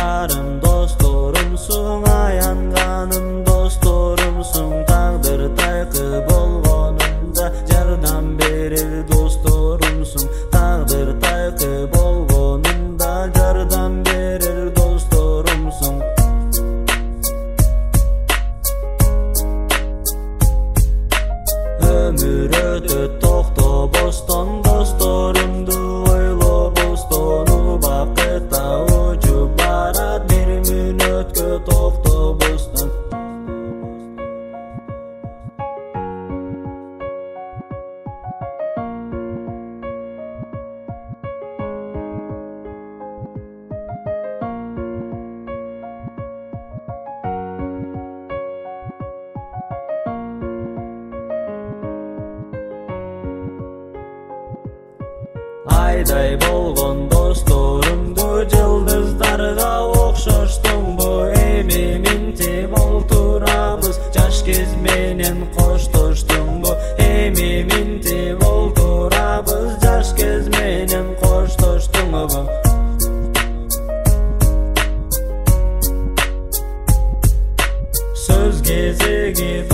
Жарым досторумсуң, аянганым досторумсуң, тагдыр тайкы болгонунда жардам берер досторумсуң, тагдыр тайкы болгонунда жардам берер досторумсуң. Ömür ötөт токтобостон, досторумду ойлобостон, убакытта учуп барат бир мүнөткө токтобостон. Айдай болгон досторумду жылдыздарга окшоштуңбу, эми минтип олтурабыз, жаш кез менен коштоштуңбу, эми минтип олтурабыз, жаш кез менен коштоштуңбу. Сөз кезеги